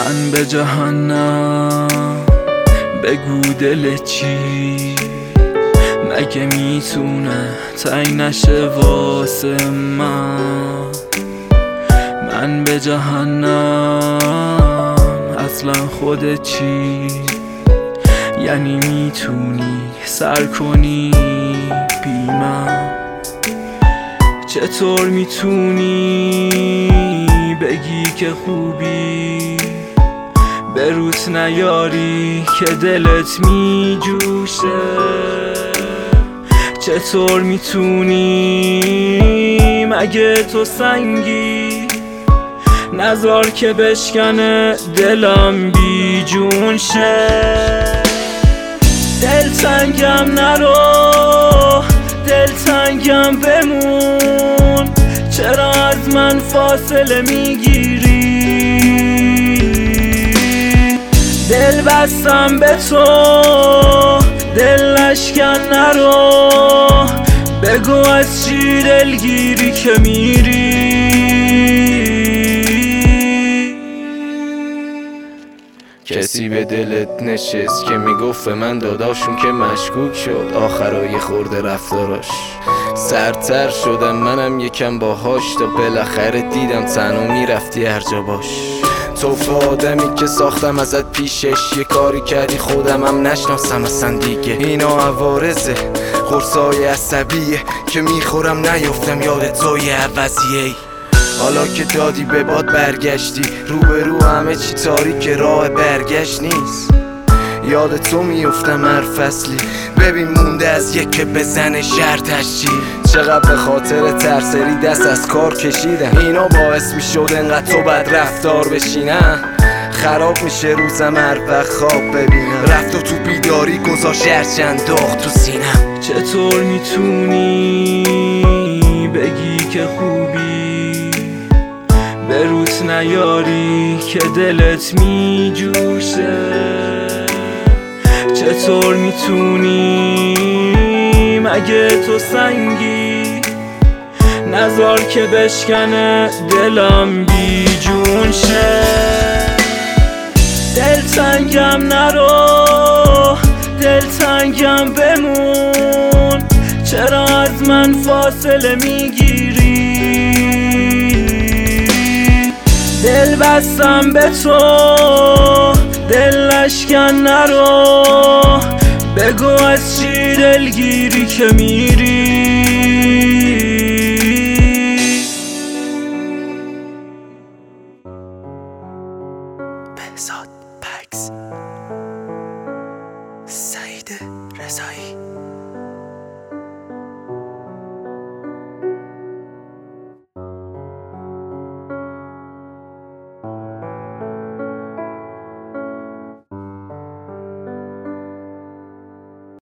من به جهنم بگو دل چی، مگه میتونه تنگ نشه واسه من به جهنم اصلا خودت چی، یعنی میتونی سر کنی بی من؟ چطور میتونی بگی که خوبی به روت نیاری که دلت میجوشه؟ چطور میتونی مگه تو سنگی نذار که بشکنه دلم بی جون شه؟ دلتنگم نرو، دلتنگم بمون، چرا از من فاصله میگیری؟ دل بستم به تو، دل اشکن نرو، بگو از چی دلگیری که میری؟ کسی به دلت نشست که میگفت من داداشون که مشکوک شد آخرای خورده رفتاراش؟ سرتر شدم منم یکم باهاش تا بالاخره دیدم تنها میرفتی هر جا باش. تو آدمی که ساختم ازت پیشش یه کاری کردی خودم هم نشناسم اصلا دیگه. اینا عوارضه قرصای عصبیه که میخورم نیفتم یاد توی عوضیه. حالا که دادی به باد برگشتی روبرو همه چی تاریک راه برگشت نیست. یاد تو میفتم هر فصلی ببین مونده از یک که بزنه شرطش چی. چقدر به خاطر ترسری دست از کار کشیدم اینا باعث میشد انقدر تو بد رفتار بشی. نه خراب میشه روزم هر وقت خواب ببینم رفت و تو بیداری گذاشت هرچند داغ تو سینم. چطور میتونی بگی که خوبی به روت نیاری که دلت میجوشه؟ چطور میتونی مگه تو سنگی نذار که بشکنه دلم بی جون شه؟ دلتنگم نرو، دلتنگم بمون، چرا از من فاصله میگیری؟ دل بستم به تو، دل اشکن نرو، بگو از چی دلگیری که میری؟